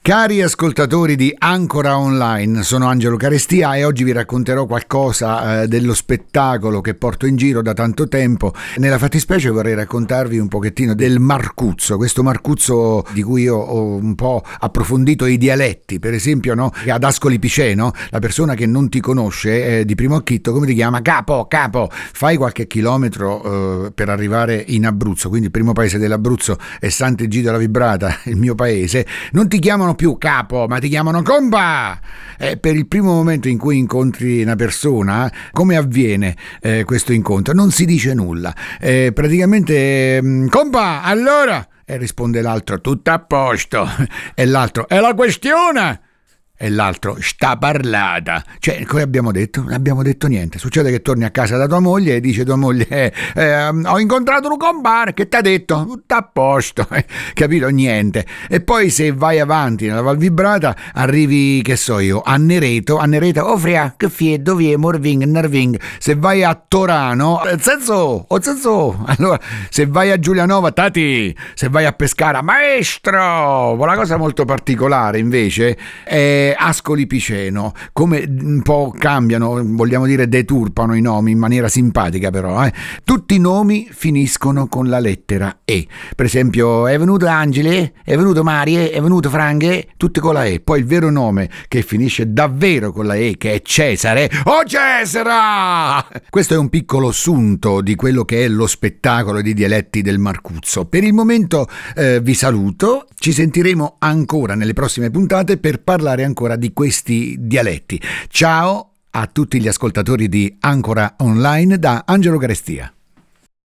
Cari ascoltatori di Ancora Online, sono Angelo Carestia e oggi vi racconterò qualcosa dello spettacolo che porto in giro da tanto tempo. Nella fattispecie vorrei raccontarvi un pochettino del Marcuzzo, questo Marcuzzo di cui io ho un po' approfondito i dialetti. Per esempio, no? Ad Ascoli Piceno, la persona che non ti conosce di primo acchitto, come ti chiama? Capo, fai qualche chilometro per arrivare in Abruzzo, quindi il primo paese dell'Abruzzo è Sant'Egidio della Vibrata, il mio paese. Non ti chiamano più capo, ma ti chiamano compa. Per il primo momento in cui incontri una persona, come avviene questo incontro? Non si dice nulla, praticamente compa, allora, e risponde l'altro tutto a posto, e l'altro è la questione, e l'altro sta parlata. Cioè, come abbiamo detto? Non abbiamo detto niente. Succede che torni a casa da tua moglie e dice tua moglie ho incontrato un compare, che ti ha detto? Tutto a posto. Capito? Niente. E poi se vai avanti nella Val Vibrata arrivi, che so io, a Nereto, Ofria, che fie, dove è, Morving, Narving. Se vai a Torano, Zenzo, allora, se vai a Giulianova, tati, se vai a Pescara, maestro. La cosa molto particolare invece è Ascoli Piceno, come un po' cambiano, vogliamo dire deturpano i nomi in maniera simpatica però, Tutti i nomi finiscono con la lettera E. Per esempio è venuto Angele, è venuto Marie, è venuto Franghe, tutte con la E. Poi il vero nome che finisce davvero con la E, che è Cesare, oh Cesara! Questo è un piccolo sunto di quello che è lo spettacolo di dialetti del Marcuzzo. Per il momento vi saluto, ci sentiremo ancora nelle prossime puntate per parlare ancora di questi dialetti. Ciao a tutti gli ascoltatori di Ancora Online da Angelo Carestia.